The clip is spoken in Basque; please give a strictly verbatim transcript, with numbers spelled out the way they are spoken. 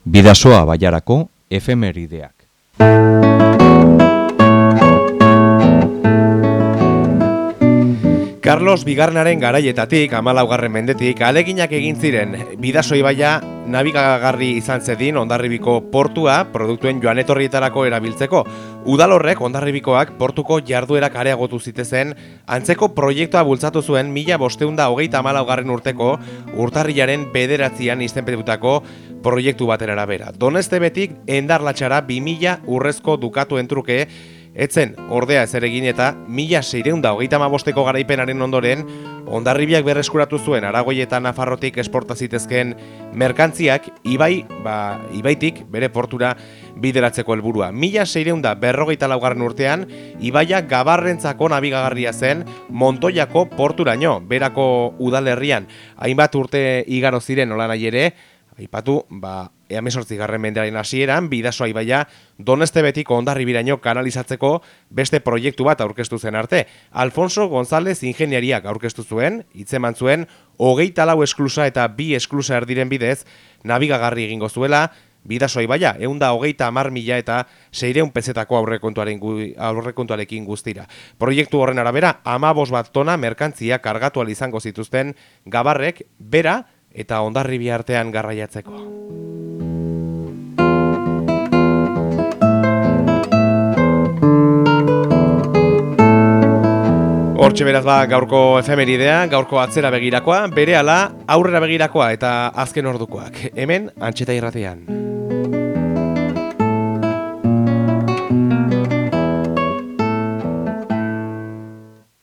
Bidasoa Bailarako efemerideak. Carlos Bigarrenaren garaietatik, hamalaugarren mendetik, aleginak egin ziren Bidaso ibaia nabigagarri izan zedin Hondarribiko portua produktuen joan etorrietarako erabiltzeko. Udal horrek Hondarribikoak portuko jarduerak areagotu zitezen, antzeko proiektua bultzatu zuen mila bostehun eta hogeita hamalaugarren urteko urtarrilaren bederatzian izenpetutako proiektu baten arabera. Donestebetik Endarlatxara bi mila urrezko dukatuen truke, etzen ordea ezer egin eta mila seiehun eta hogeita hamabosteko garaipenaren ondoren Hondarribiak berreskuratu zuen Aragoi eta Nafarrotik esporta zitezkeen merkantziak ibai, ba, ibaitik bere portura bideratzeko helburua. Mila seiehun eta berrogeita laugarren urtean ibaia Gabarrentzako nabigagarria zen Montoiako porturaino, berako udalerrian. Hainbat urte igaro ziren nola nahi ere, aipatu, ba, hemezortzigarren mendearen hasieran Bidasoa ibaia Donestebetiko Hondarribiraino kanalizatzeko beste proiektu bat aurkeztu zen arte. Alfonso González ingeniariak aurkeztu zuen, hitzeman zuen, hogeita lau esklusa eta bi esklusa erdiren bidez nabigagarri egingo zuela Bidasoa ibaia, ehun eta hogeita hamar mila eta seiehun pezetako aurrekontuaren aurrekontuarekin guztira. Proiektu horren arabera, hamabost bat tona merkantzia kargatu ahal izango zituzten Gabarrek bera eta Hondarribia artean garraiatzeko. Hortxe beraz ba gaurko efemeridea, gaurko atzera begirakoa, berehala aurrera begirakoa eta azken ordukoak. Hemen Antxeta Irratian.